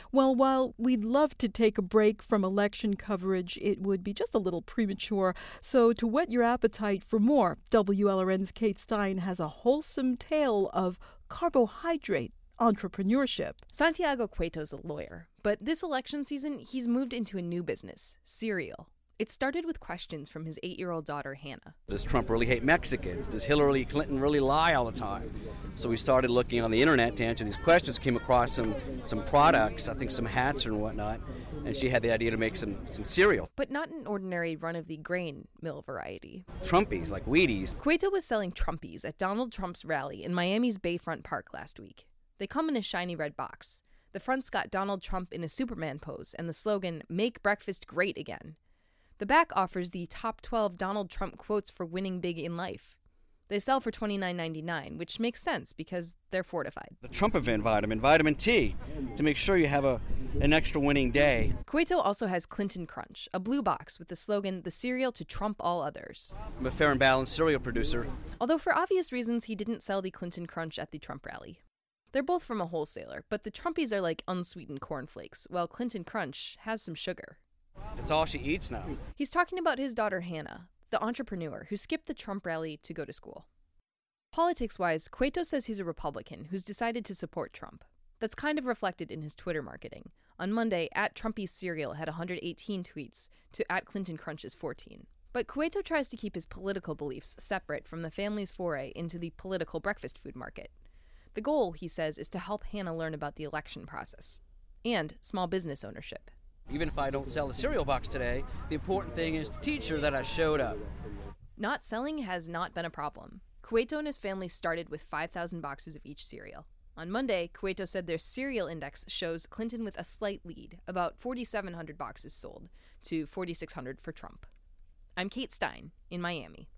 Well, while we'd love to take a break from election coverage, it would be just a little premature. So, to whet your appetite for more, WLRN's Kate Stein has a wholesome tale of carbohydrate entrepreneurship. Santiago Cueto's a lawyer, but this election season, he's moved into a new business, cereal. It started with questions from his 8-year-old daughter, Hannah. Does Trump really hate Mexicans? Does Hillary Clinton really lie all the time? So we started looking on the internet to answer these questions, came across some products, I think some hats and whatnot, and she had the idea to make some cereal. But not an ordinary run-of-the-grain mill variety. Trumpies, like Wheaties. Cueto was selling Trumpies at Donald Trump's rally in Miami's Bayfront Park last week. They come in a shiny red box. The front's got Donald Trump in a Superman pose and the slogan, "Make breakfast great again." The back offers the top 12 Donald Trump quotes for winning big in life. They sell for $29.99, which makes sense because they're fortified. The Trump event vitamin T, to make sure you have an extra winning day. Cueto also has Clinton Crunch, a blue box with the slogan, "The cereal to trump all others." I'm a fair and balanced cereal producer. Although for obvious reasons, he didn't sell the Clinton Crunch at the Trump rally. They're both from a wholesaler, but the Trumpies are like unsweetened cornflakes, while Clinton Crunch has some sugar. That's all she eats now. He's talking about his daughter Hannah, the entrepreneur who skipped the Trump rally to go to school. Politics-wise, Cueto says he's a Republican who's decided to support Trump. That's kind of reflected in his Twitter marketing. On Monday, @Trumpy's Cereal had 118 tweets to @Clinton Crunch's 14. But Cueto tries to keep his political beliefs separate from the family's foray into the political breakfast food market. The goal, he says, is to help Hannah learn about the election process and small business ownership. Even if I don't sell a cereal box today, the important thing is to teach her that I showed up. Not selling has not been a problem. Cueto and his family started with 5,000 boxes of each cereal. On Monday, Cueto said their cereal index shows Clinton with a slight lead, about 4,700 boxes sold to 4,600 for Trump. I'm Kate Stein in Miami.